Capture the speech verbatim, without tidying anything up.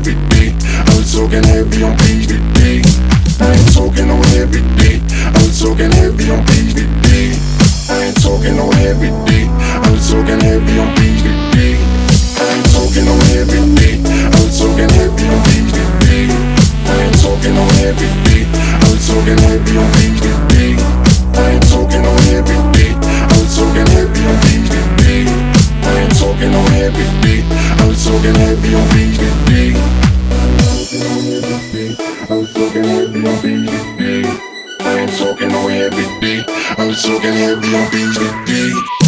heavy D. I was talking heavy on P D D. I ain't talking no heavy D. I was talking heavy on P D D. I ain't talking no heavy D. I was talking heavy on P D D. I ain't talking no heavy D. I was talking heavy on P D D. I ain't talking no heavy D. I was talking heavy on P D D. I ain't talking no heavy D. I was talking heavy on P D D. I ain't talking no heavy D. I was talking heavy on P D D. I was talking heavy on P D D. I ain't talking no heavy D. I was talking heavy on P D D.